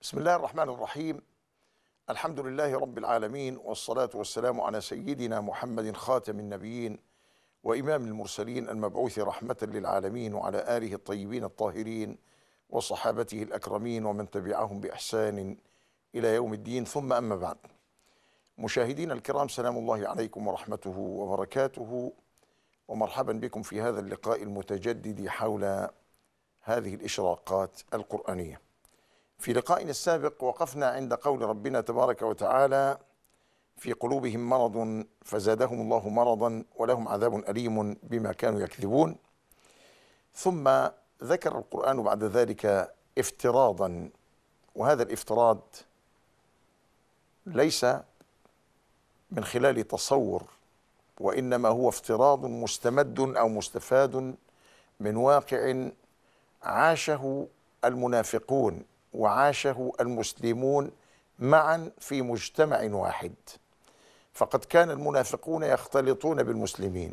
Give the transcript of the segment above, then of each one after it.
بسم الله الرحمن الرحيم. الحمد لله رب العالمين، والصلاة والسلام على سيدنا محمد خاتم النبيين وإمام المرسلين المبعوث رحمة للعالمين، وعلى آله الطيبين الطاهرين وصحابته الأكرمين ومن تبعهم بإحسان إلى يوم الدين، ثم أما بعد. مشاهدينا الكرام، سلام الله عليكم ورحمته وبركاته، ومرحبا بكم في هذا اللقاء المتجدد حول هذه الإشراقات القرآنية. في لقائنا السابق وقفنا عند قول ربنا تبارك وتعالى: في قلوبهم مرض فزادهم الله مرضا ولهم عذاب أليم بما كانوا يكذبون. ثم ذكر القرآن بعد ذلك افتراضا، وهذا الافتراض ليس من خلال تصور، وإنما هو افتراض مستمد أو مستفاد من واقع عاشه المنافقون وعاشه المسلمون معا في مجتمع واحد. فقد كان المنافقون يختلطون بالمسلمين،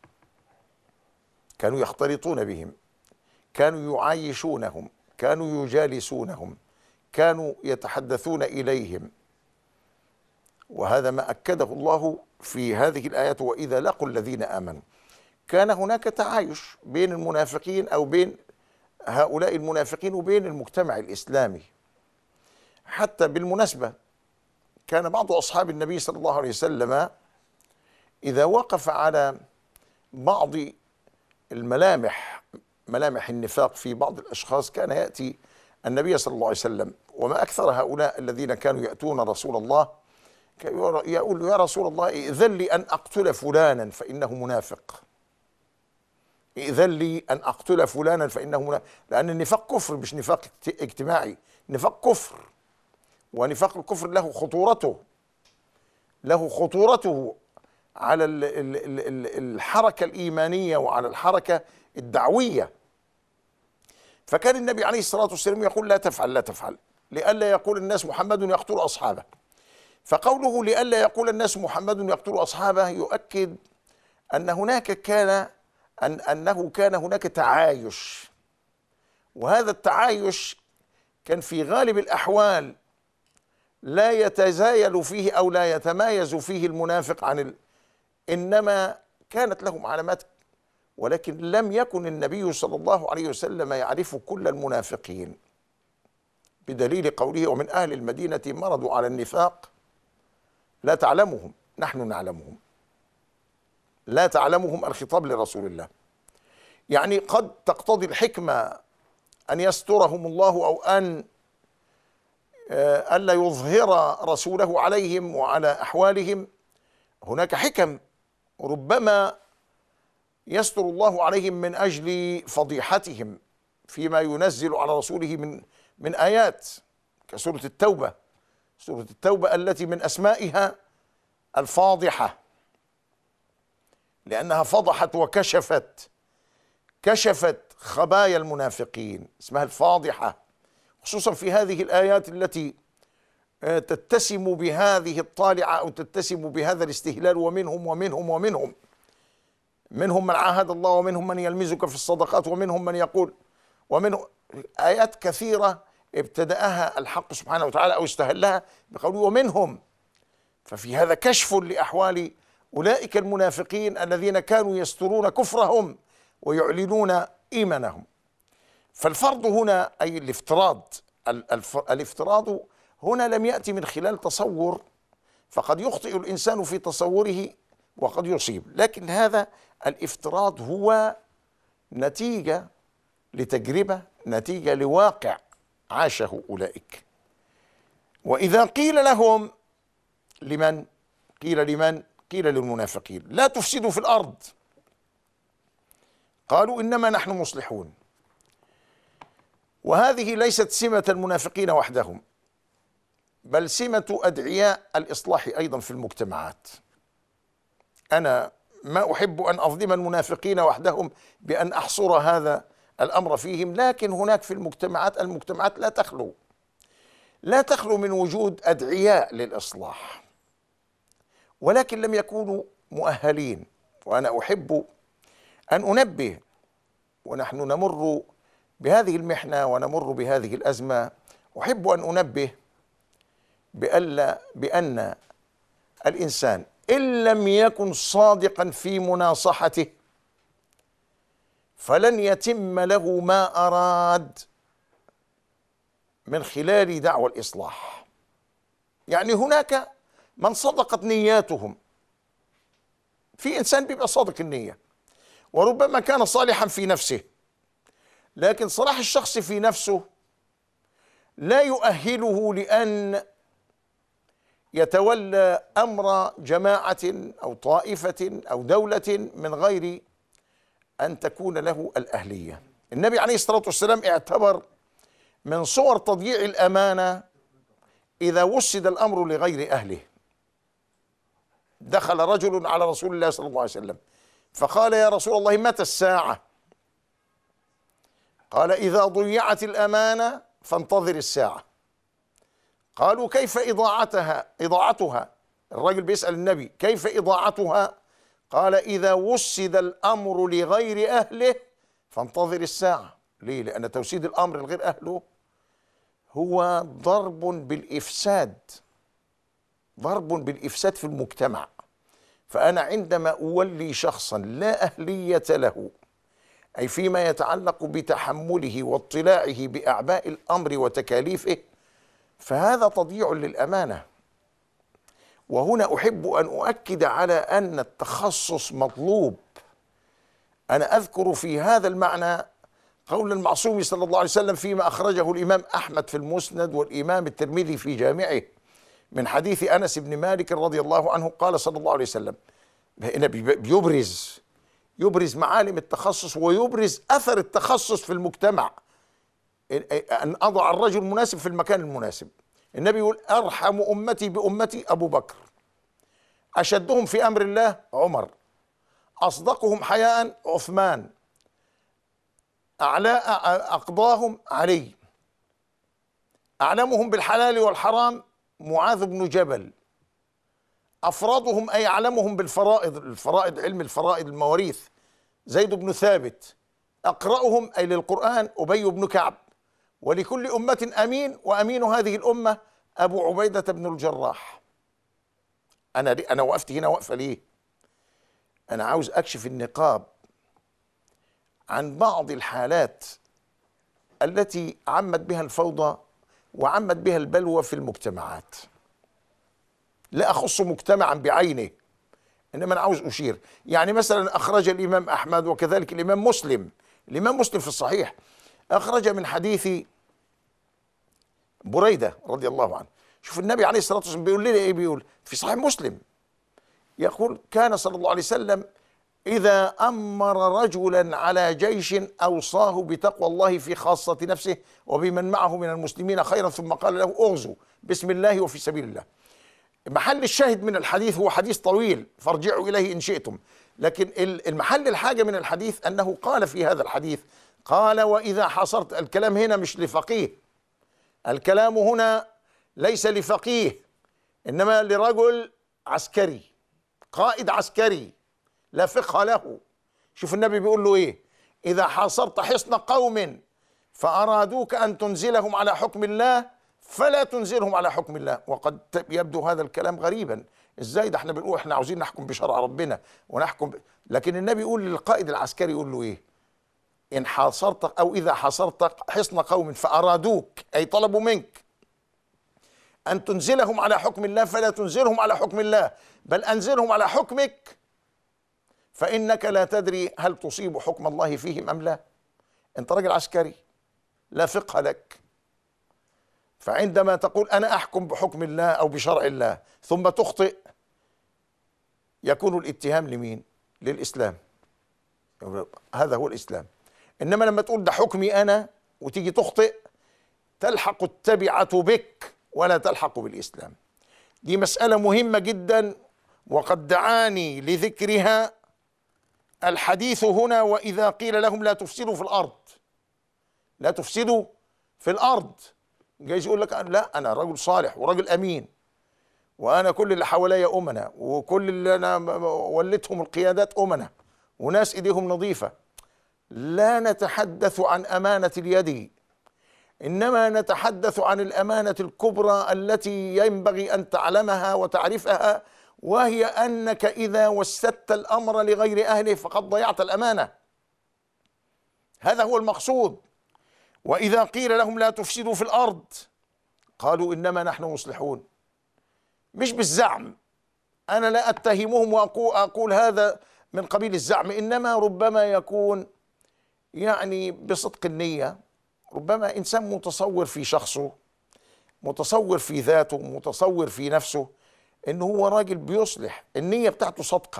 كانوا يختلطون بهم، كانوا يعايشونهم، كانوا يجالسونهم، كانوا يتحدثون إليهم. وهذا ما أكده الله في هذه الآيات: وإذا لقوا الذين آمنوا. كان هناك تعايش بين المنافقين أو بين هؤلاء المنافقين وبين المجتمع الإسلامي. حتى بالمناسبة كان بعض أصحاب النبي صلى الله عليه وسلم إذا وقف على بعض ملامح النفاق في بعض الأشخاص، كان يأتي النبي صلى الله عليه وسلم. وما أكثر هؤلاء الذين كانوا يأتون رسول الله يقول: يا رسول الله، ائذن لي أن أقتل فلانا فإنه منافق، ائذن لي أن أقتل فلانا فإنه منافق. لأن النفاق كفر، مش نفاق اجتماعي، نفاق كفر، ونفاق الكفر له خطورته على الحركة الإيمانية وعلى الحركة الدعوية. فكان النبي عليه الصلاة والسلام يقول: لا تفعل لا تفعل، لئلا يقول الناس محمد يقتل أصحابه. فقوله لئلا يقول الناس محمد يقتل أصحابه يؤكد أن أنه كان هناك تعايش، وهذا التعايش كان في غالب الأحوال لا يتزايل فيه أو لا يتمايز فيه المنافق إنما كانت لهم علامات، ولكن لم يكن النبي صلى الله عليه وسلم يعرف كل المنافقين، بدليل قوله: ومن أهل المدينة مرضوا على النفاق لا تعلمهم نحن نعلمهم. لا تعلمهم، الخطاب لرسول الله. يعني قد تقتضي الحكمة أن يسترهم الله، أو ألا يظهر رسوله عليهم وعلى أحوالهم. هناك حكم، ربما يستر الله عليهم من أجل فضيحتهم فيما ينزل على رسوله من آيات، كسورة التوبة. سورة التوبة التي من أسمائها الفاضحة، لأنها فضحت كشفت خبايا المنافقين، اسمها الفاضحة، خصوصا في هذه الآيات التي تتسم بهذه الطالعة أو تتسم بهذا الاستهلال. ومنهم من عاهد الله، ومنهم من يلمزك في الصدقات، ومنهم من يقول، آيات كثيرة ابتدأها الحق سبحانه وتعالى أو استهلها بقوله ومنهم. ففي هذا كشف لأحوال أولئك المنافقين الذين كانوا يسترون كفرهم ويعلنون إيمانهم. فالفرض هنا أي الافتراض هنا لم يأتي من خلال تصور، فقد يخطئ الإنسان في تصوره وقد يصيب، لكن هذا الافتراض هو نتيجة لتجربة، نتيجة لواقع عاشه أولئك. وإذا قيل لهم لمن؟ قيل للمنافقين: لا تفسدوا في الأرض، قالوا إنما نحن مصلحون. وهذه ليست سمة المنافقين وحدهم، بل سمة أدعياء الإصلاح أيضا في المجتمعات. أنا ما أحب أن أظلم المنافقين وحدهم بأن أحصر هذا الأمر فيهم، لكن هناك في المجتمعات لا تخلو من وجود أدعياء للإصلاح، ولكن لم يكونوا مؤهلين. وأنا أحب أن أنبه، ونحن نمر بهذه المحنة ونمر بهذه الأزمة، أحب أن أنبه بأن الإنسان إن لم يكن صادقا في مناصحته فلن يتم له ما أراد من خلال دعوى الإصلاح. يعني هناك من صدقت نياتهم، في إنسان بيبقى صادق النية وربما كان صالحا في نفسه، لكن صلاح الشخص في نفسه لا يؤهله لأن يتولى أمر جماعة أو طائفة أو دولة من غير أن تكون له الأهلية. النبي عليه الصلاة والسلام اعتبر من صور تضييع الأمانة إذا وسد الأمر لغير أهله. دخل رجل على رسول الله صلى الله عليه وسلم فقال: يا رسول الله، متى الساعة؟ قال: إذا ضيعت الأمانة فانتظر الساعة. قالوا: كيف إضاعتها؟ الرجل بيسأل النبي: كيف إضاعتها؟ قال: إذا وسد الأمر لغير أهله فانتظر الساعة. ليه؟ لأن توسيد الأمر لغير أهله هو ضرب بالإفساد، ضرب بالإفساد في المجتمع. فأنا عندما أولي شخصا لا أهلية له، أي فيما يتعلق بتحمله واطلاعه بأعباء الأمر وتكاليفه، فهذا تضييع للأمانة. وهنا أحب أن أؤكد على أن التخصص مطلوب. أنا أذكر في هذا المعنى قول المعصوم صلى الله عليه وسلم فيما أخرجه الإمام أحمد في المسند والإمام الترمذي في جامعه من حديث أنس بن مالك رضي الله عنه، قال صلى الله عليه وسلم، هنا يبرز معالم التخصص ويبرز أثر التخصص في المجتمع، أن أضع الرجل المناسب في المكان المناسب. النبي يقول: أرحم أمتي بأمتي أبو بكر، أشدهم في أمر الله عمر، أصدقهم حياء عثمان، أقضاهم علي، أعلمهم بالحلال والحرام معاذ بن جبل، أفرادهم أي أعلمهم بالفرائض علم الفرائض المواريث زيد بن ثابت، أقرأهم أي للقرآن أبي بن كعب، ولكل أمة أمين وأمين هذه الأمة أبو عبيدة بن الجراح. أنا وقفت هنا وقفة ليه؟ أنا عاوز أكشف النقاب عن بعض الحالات التي عمت بها الفوضى وعمت بها البلوى في المجتمعات. لا أخص مجتمعا بعينه، إنما أنا عاوز أشير. يعني مثلا أخرج الإمام أحمد وكذلك الإمام مسلم في الصحيح، أخرج من حديث بريدة رضي الله عنه. شوف النبي عليه الصلاة والسلام بيقول لنا إيه؟ بيقول في صحيح مسلم، يقول: كان صلى الله عليه وسلم إذا أمر رجلا على جيش أوصاه بتقوى الله في خاصة نفسه وبمن معه من المسلمين خيرا، ثم قال له: اغزوا بسم الله وفي سبيل الله. محل الشاهد من الحديث هو حديث طويل فارجعوا إليه إن شئتم، لكن المحل الحاجة من الحديث أنه قال في هذا الحديث، قال: وإذا حصرت. الكلام هنا مش لفقيه، الكلام هنا ليس لفقيه، إنما لرجل عسكري، قائد عسكري لا فقه له. شوف النبي بيقول له إيه: إذا حاصرت حصن قوم فأرادوك أن تنزلهم على حكم الله فلا تنزلهم على حكم الله. وقد يبدو هذا الكلام غريبا، ازاي ده احنا بنقول احنا عاوزين نحكم بشرع ربنا ونحكم لكن النبي يقول للقائد العسكري، يقول له ايه؟ ان حاصرت او اذا حاصرت حصن قوم فارادوك اي طلبوا منك ان تنزلهم على حكم الله فلا تنزلهم على حكم الله، بل انزلهم على حكمك، فانك لا تدري هل تصيب حكم الله فيهم ام لا. انت راجل عسكري لا فقه لك، فعندما تقول أنا أحكم بحكم الله أو بشرع الله ثم تخطئ، يكون الاتهام لمين؟ للإسلام. هذا هو الإسلام. إنما لما تقول ده حكمي أنا وتيجي تخطئ، تلحق التبعة بك ولا تلحق بالإسلام. دي مسألة مهمة جدا، وقد دعاني لذكرها الحديث هنا: وإذا قيل لهم لا تفسدوا في الأرض، لا تفسدوا في الأرض. جايز يقول لك لا، أنا رجل صالح ورجل أمين، وأنا كل اللي حواليا أمنا، وكل اللي أنا وليتهم القيادات أمنا، وناس إيديهم نظيفة. لا نتحدث عن أمانة اليد، إنما نتحدث عن الأمانة الكبرى التي ينبغي أن تعلمها وتعرفها، وهي أنك إذا وسدت الأمر لغير أهله فقد ضيعت الأمانة. هذا هو المقصود. وإذا قيل لهم لا تفسدوا في الأرض قالوا إنما نحن مصلحون. مش بالزعم، أنا لا أتهمهم وأقول هذا من قبيل الزعم، إنما ربما يكون يعني بصدق النية. ربما إنسان متصور في شخصه، متصور في ذاته، متصور في نفسه إنه هو راجل بيصلح، النية بتاعته صدقة،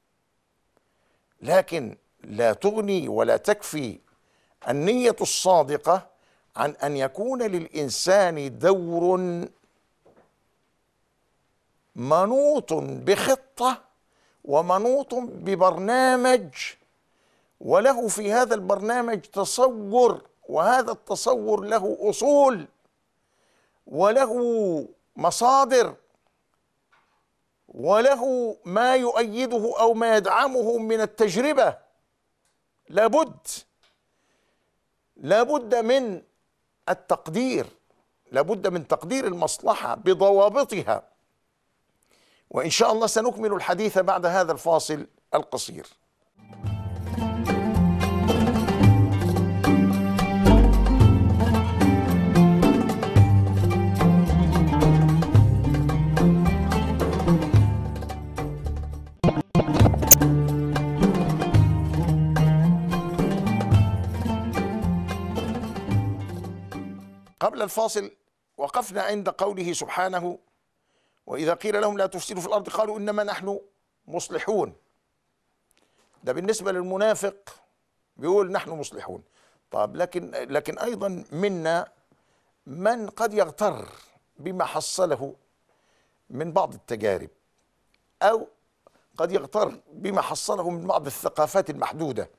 لكن لا تغني ولا تكفي النية الصادقة عن أن يكون للإنسان دور منوط بخطة ومنوط ببرنامج، وله في هذا البرنامج تصور، وهذا التصور له أصول وله مصادر وله ما يؤيده أو ما يدعمه من التجربة. لابد من التقدير، لابد من تقدير المصلحة بضوابطها. وإن شاء الله سنكمل الحديث بعد هذا الفاصل القصير. قبل الفاصل وقفنا عند قوله سبحانه: وإذا قيل لهم لا تفسدوا في الأرض قالوا إنما نحن مصلحون. ده بالنسبة للمنافق بيقول نحن مصلحون. طب لكن أيضا منا من قد يغتر بما حصله من بعض التجارب، أو قد يغتر بما حصله من بعض الثقافات المحدودة،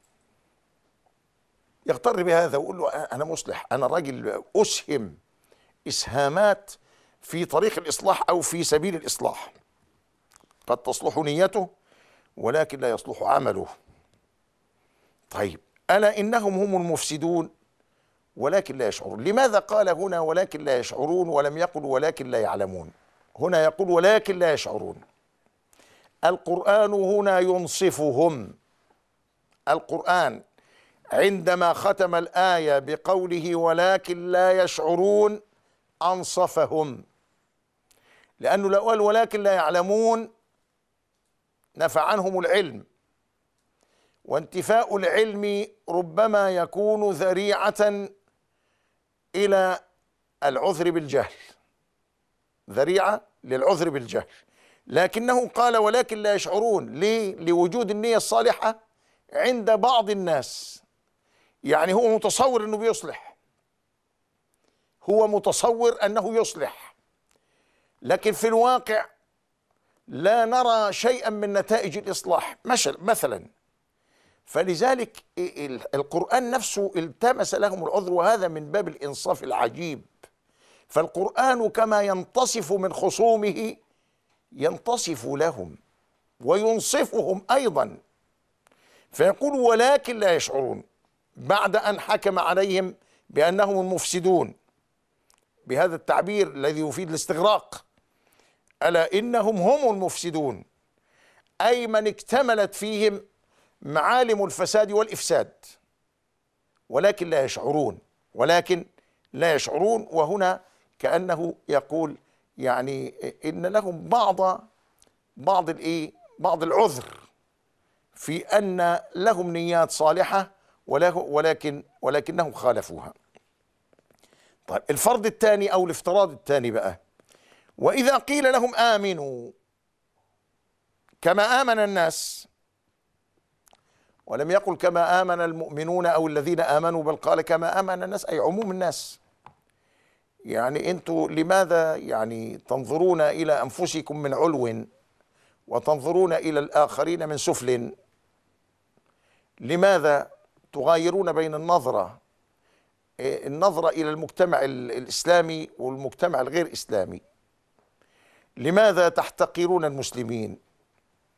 يغتر بهذا ويقول له أنا مصلح، أنا راجل أسهم إسهامات في طريق الإصلاح أو في سبيل الإصلاح. قد تصلح نيته ولكن لا يصلح عمله. طيب، ألا إنهم هم المفسدون ولكن لا يشعرون. لماذا قال هنا ولكن لا يشعرون ولم يقل ولكن لا يعلمون؟ هنا يقول ولكن لا يشعرون. القرآن هنا ينصفهم. القرآن عندما ختم الآية بقوله ولكن لا يشعرون أنصفهم، لأنه لو قال ولكن لا يعلمون نفى عنهم العلم، وانتفاء العلم ربما يكون ذريعة إلى العذر بالجهل، ذريعة للعذر بالجهل. لكنه قال ولكن لا يشعرون. ليه؟ لوجود النية الصالحة عند بعض الناس. يعني هو متصور أنه بيصلح، هو متصور أنه يصلح، لكن في الواقع لا نرى شيئا من نتائج الإصلاح مثلا. فلذلك القرآن نفسه التمس لهم العذر، وهذا من باب الإنصاف العجيب. فالقرآن كما ينتصف من خصومه ينتصف لهم وينصفهم أيضا، فيقول ولكن لا يشعرون بعد أن حكم عليهم بأنهم المفسدون بهذا التعبير الذي يفيد الاستغراق. ألا إنهم هم المفسدون، أي من اكتملت فيهم معالم الفساد والإفساد، ولكن لا يشعرون، ولكن لا يشعرون. وهنا كأنه يقول يعني إن لهم بعض العذر في أن لهم نيات صالحة ولكنهم خالفوها. طيب، الفرض الثاني أو الافتراض الثاني بقى: وإذا قيل لهم آمنوا كما آمن الناس، ولم يقل كما آمن المؤمنون أو الذين آمنوا، بل قال كما آمن الناس، أي عموم الناس. يعني أنتوا لماذا يعني تنظرون إلى أنفسكم من علو وتنظرون إلى الآخرين من سفل؟ لماذا تغايرون بين النظرة إلى المجتمع الإسلامي والمجتمع الغير إسلامي؟ لماذا تحتقرون المسلمين؟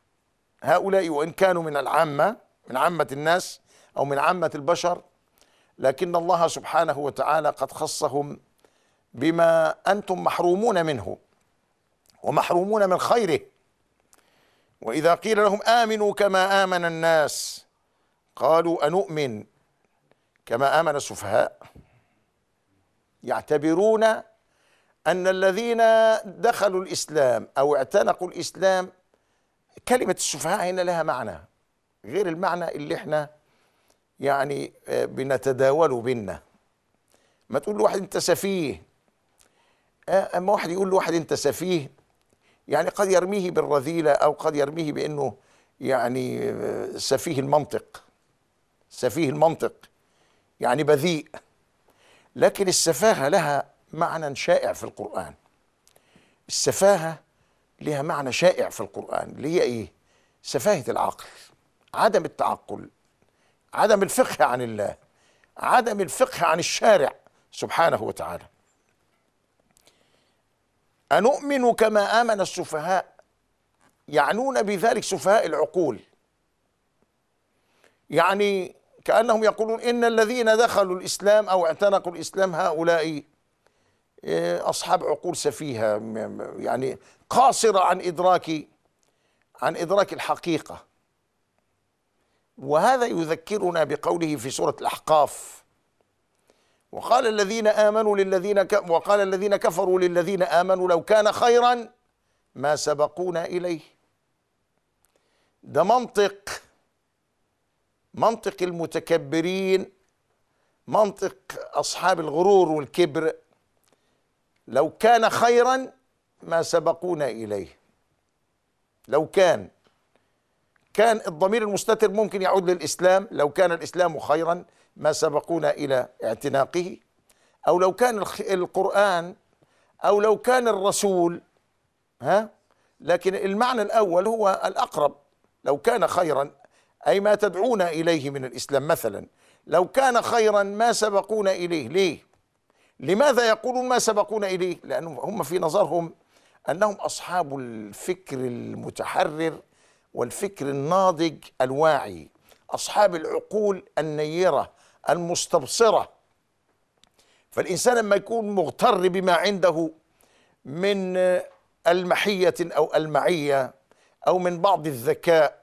هؤلاء وإن كانوا من العامة، من عامة الناس أو من عامة البشر، لكن الله سبحانه وتعالى قد خصهم بما أنتم محرومون منه ومحرومون من خيره. وإذا قيل لهم آمنوا كما آمن الناس قالوا أنؤمن كما آمن السفهاء. يعتبرون أن الذين دخلوا الإسلام أو اعتنقوا الإسلام، كلمة السفهاء هنا لها معنى غير المعنى اللي احنا يعني بنتداوله بينا. ما تقول لواحد أنت سفيه، أما واحد يقول لواحد أنت سفيه يعني قد يرميه بالرذيلة أو قد يرميه بأنه يعني سفيه المنطق، سفيه المنطق يعني بذيء. لكن السفاهة لها معنى شائع في القرآن. السفاهة لها معنى شائع في القرآن اللي هي إيه؟ سفاهة العقل، عدم التعقل، عدم الفقه عن الله، عدم الفقه عن الشارع سبحانه وتعالى. أنؤمن كما آمن السفهاء، يعنون بذلك سفهاء العقول. يعني كأنهم يقولون إن الذين دخلوا الإسلام أو اعتنقوا الإسلام هؤلاء أصحاب عقول سفيهة، يعني قاصرة عن إدراك الحقيقة. وهذا يذكرنا بقوله في سورة الأحقاف: وقال الذين كفروا للذين آمنوا لو كان خيرا ما سبقونا إليه. ده منطق المتكبرين، منطق أصحاب الغرور والكبر. لو كان خيرا ما سبقونا إليه. لو كان الضمير المستتر ممكن يعود للإسلام، لو كان الإسلام خيرا ما سبقونا إلى اعتناقه، أو لو كان القرآن، أو لو كان الرسول. لكن المعنى الأول هو الأقرب. لو كان خيرا أي ما تدعونا إليه من الإسلام مثلا، لو كان خيرا ما سبقونا إليه. ليه؟ لماذا يقولون ما سبقونا إليه؟ لأنهم هم في نظرهم أنهم أصحاب الفكر المتحرر والفكر الناضج الواعي، أصحاب العقول النيرة المستبصرة. فالإنسان لما يكون مغتر بما عنده من المحية أو المعية أو من بعض الذكاء،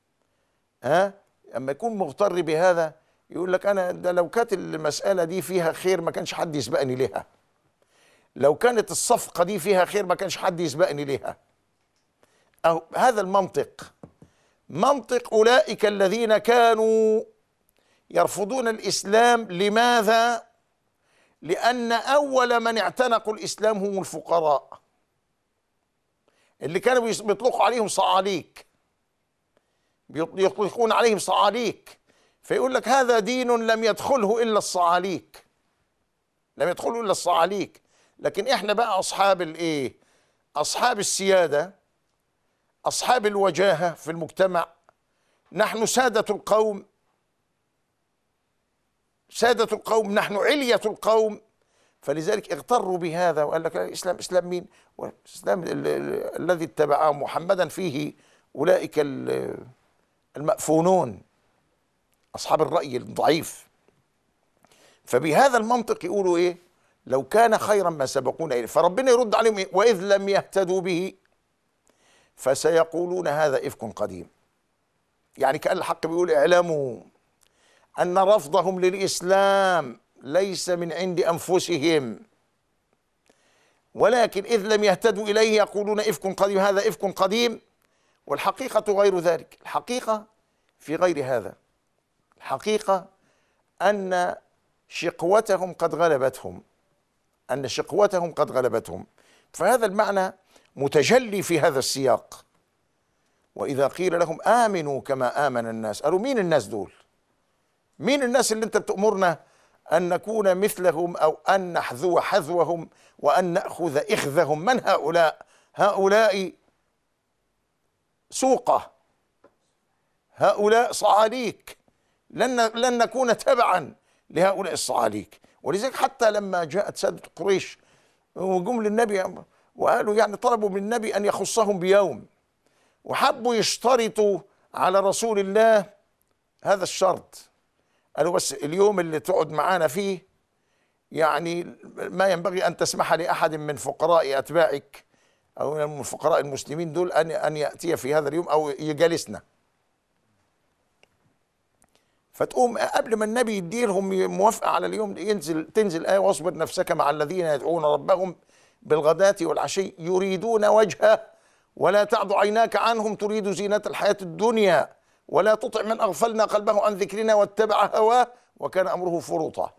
لما يكون مغتر بهذا يقول لك أنا ده لو كانت المسألة دي فيها خير ما كانش حد يسبقني لها، لو كانت الصفقة دي فيها خير ما كانش حد يسبقني لها. أو هذا المنطق منطق أولئك الذين كانوا يرفضون الإسلام. لماذا؟ لأن أول من اعتنقوا الإسلام هم الفقراء اللي كانوا بيطلقوا عليهم صعاليك، يطلقون عليهم صعاليك، فيقول لك هذا دين لم يدخله إلا الصعاليك، لم يدخله إلا الصعاليك. لكن إحنا بقى أصحاب الإيه؟ أصحاب السيادة، أصحاب الوجاهة في المجتمع، نحن سادة القوم، سادة القوم، نحن علية القوم. فلذلك اغتروا بهذا وقال لك الإسلام إسلام مين؟ الإسلام الذي اتبعه محمدا فيه أولئك المأفونون، أصحاب الرأي الضعيف. فبهذا المنطق يقولوا إيه؟ لو كان خيرا ما سبقونا إليه. فربنا يرد عليهم إيه؟ وإذ لم يهتدوا به فسيقولون هذا إفك قديم. يعني كأن الحق بيقول اعلموا أن رفضهم للإسلام ليس من عند أنفسهم، ولكن إذ لم يهتدوا إليه يقولون إفك قديم، هذا إفك قديم. والحقيقة غير ذلك، الحقيقة في غير هذا. الحقيقة أن شقوتهم قد غلبتهم، أن شقوتهم قد غلبتهم. فهذا المعنى متجلي في هذا السياق. وإذا قيل لهم آمنوا كما آمن الناس، قالوا مين الناس دول؟ مين الناس اللي أنت بتأمرنا أن نكون مثلهم أو أن نحذو حذوهم وأن نأخذ إخذهم؟ من هؤلاء؟ هؤلاء سوقة، هؤلاء صعاليك، لن نكون تبعا لهؤلاء الصعاليك. ولذلك حتى لما جاءت سادة قريش وجم للنبي وقالوا يعني طلبوا من النبي أن يخصهم بيوم، وحبوا يشترطوا على رسول الله هذا الشرط قالوا بس اليوم اللي تقعد معانا فيه يعني ما ينبغي أن تسمح لأحد من فقراء أتباعك أو من فقراء المسلمين دول أن يأتي في هذا اليوم أو يجالسنا. فتقوم قبل ما النبي يديلهم موافقة على اليوم تنزل آية: واصبر نفسك مع الذين يدعون ربهم بالغداة والعشي يريدون وجهه ولا تعد عيناك عنهم تريد زينة الحياة الدنيا ولا تطع من أغفلنا قلبه عن ذكرنا واتبع هواه وكان أمره فرطا.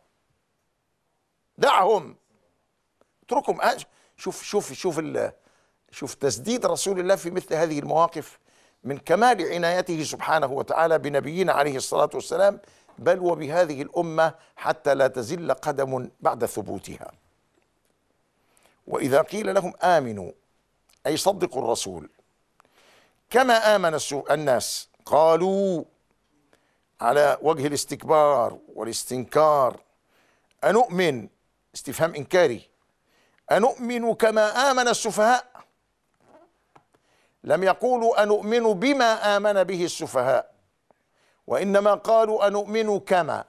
دعهم، اتركهم. شوف تسديد رسول الله في مثل هذه المواقف من كمال عنايته سبحانه وتعالى بنبينا عليه الصلاة والسلام، بل وبهذه الأمة حتى لا تزل قدم بعد ثبوتها. وإذا قيل لهم آمنوا أي صدقوا الرسول كما آمن الناس قالوا على وجه الاستكبار والاستنكار: أنؤمن، استفهام إنكاري، أنؤمن كما آمن السفهاء. لم يقولوا أنؤمن بما آمن به السفهاء، وإنما قالوا أنؤمن كما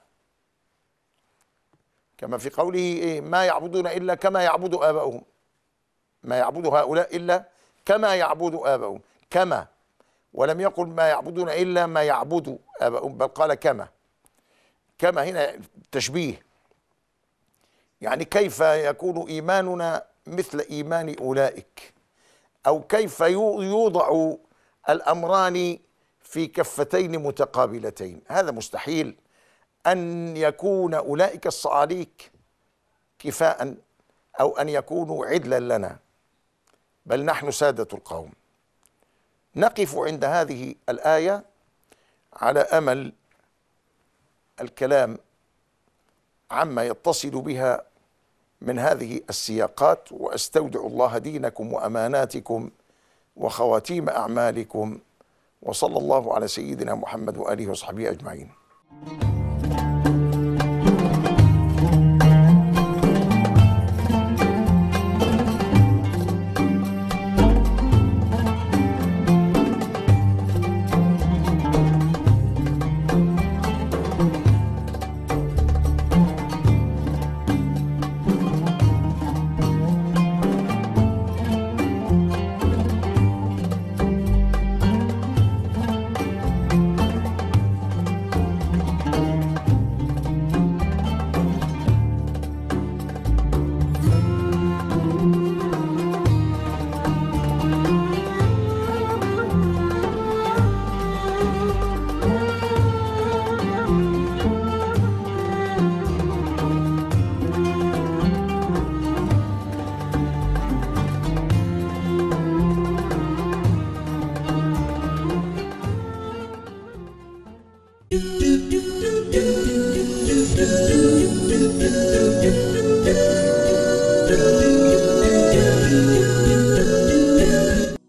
في قوله إيه؟ ما يعبدون إلا كما يعبد آباؤهم، ما يعبد هؤلاء إلا كما يعبد آباؤهم، كما، ولم يقل ما يعبدون إلا ما يعبد آباؤهم، بل قال كما هنا تشبيه، يعني كيف يكون إيماننا مثل إيمان أولئك، أو كيف يوضع الأمران في كفتين متقابلتين. هذا مستحيل أن يكون أولئك الصعاليك كفاء أو أن يكونوا عدلا لنا، بل نحن سادة القوم. نقف عند هذه الآية على أمل الكلام عما يتصل بها من هذه السياقات، وأستودع الله دينكم وأماناتكم وخواتيم أعمالكم، وصلى الله على سيدنا محمد وآله وصحبه أجمعين.